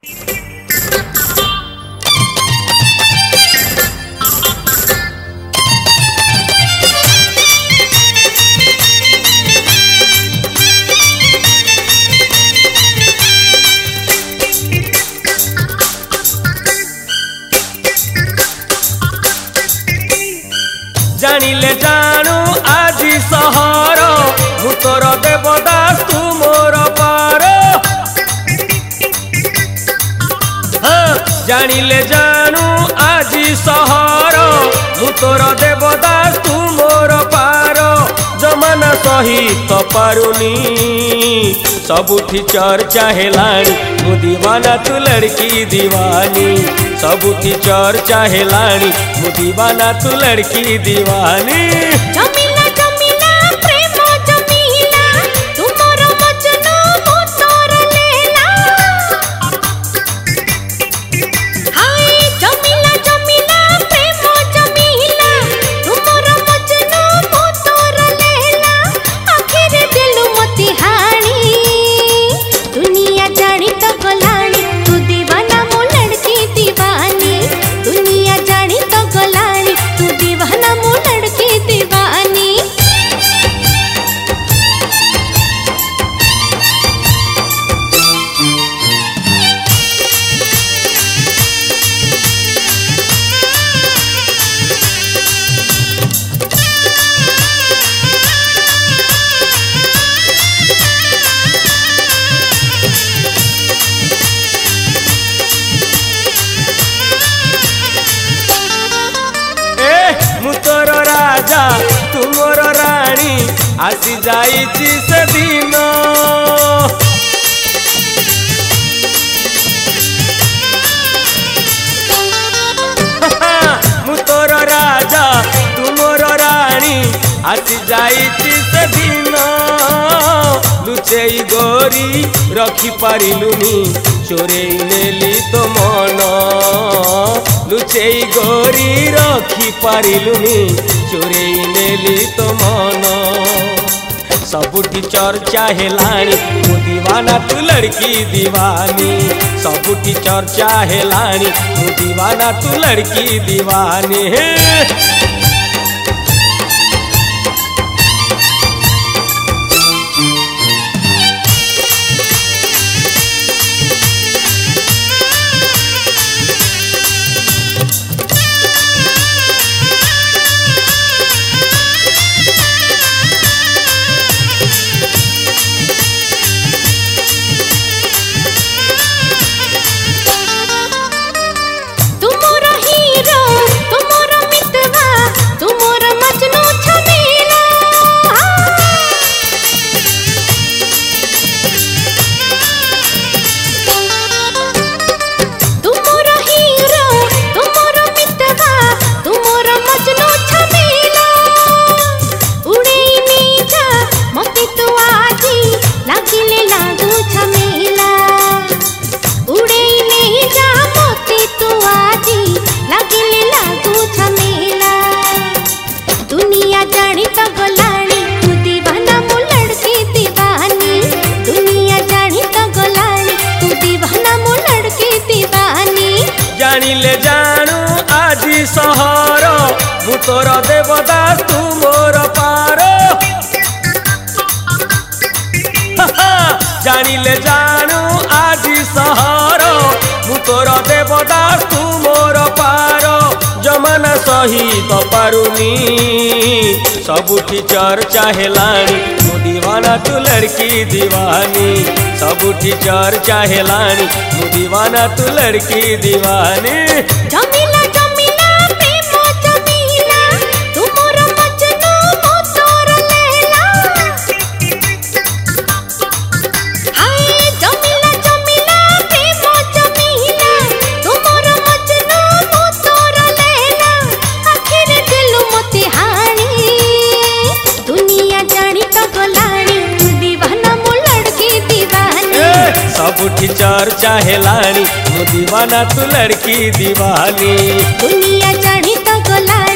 जानिले जानू आजी सहर मु तोर देवदास तू मोर पार। हाँ जानिले जानू आजी सहर मु तोर देवदास तू मोर पार। जमाना सहित पारुनी सबुठी चर्चा हेलाणी मु दीवाना तू लड़की दीवानी। सबुठी चर्चा हेलाणी मु दीवाना तू लड़की दीवानी। जमीला जमीला प्रेम जमीला तू मोर मजनू मु तोर लैला। हाय जमीला जमीला प्रेम जमीला तू मोर मजनू मु तोर लैला। आखिर दिल मती हाणी दुनिया जानी तो गलानी तू दीवाना मु लड़की दीवानी। दुनिया जानी तो गलानी तू दीवाना मु लड़की दीवानी। मु तोर राजा तू मोर रानी आसी जाइछि से दिन। मु तोर राजा तू मोर रानी आसी जाइछि से दिन। लुचेई गोरी रखी पारिलुनी चोरेई नेली तो मन। लुचेई गोरी रखी पारिलुनी चोरेई नेली तो मन। सबुठी चर्चा हेलाणी मु दीवाना तू लड़की दीवानी। सबुठी चर्चा हेलाणी मु दीवाना तू लड़की दीवानी। तू मोर हीरो तू मोर मितवा तू मोर मजनू छबीला। तू मोर हीरो तू मोर मितवा तू मोर मजनू छबीला। उड़ेई नी जा मते तू आजी लागिले लागू छमेला। उड़ेई नी जा मते तू आजी लागिले लागू छमेला। दुनिया जानी तो गलानी तू दीवाना मु लड़की दीवानी। दुनिया जानी तो गलानी तू दीवाना मु लड़की दीवानी। जानिले जानू आजी सहर मु तोर देवदास तू मोर पार। जानिले जानू आजी सहर मु तोर देवदास तू मोर पार। जमाना सहित पारुनी सबुठी चर्चा हेलाणी मु दीवाना तू लड़की दीवानी। सबुठी चर्चा हेलाणी मु दीवाना तू लड़की दीवानी। जमीला जमीला प्रेम जमीला तू मोर मजनू मु तोर लैला। हाय जमीला जमीला प्रेम जमीला तू मोर मजनू मु तोर लैला। आखिर दिल मती हाणी दुनिया जानी तो गलानी तू दीवाना मु लड़की दीवानी। सबुठी चर्चा हेलाणी मु दीवाना तू लड़की दीवानी। दुनिया जानी तो गलानी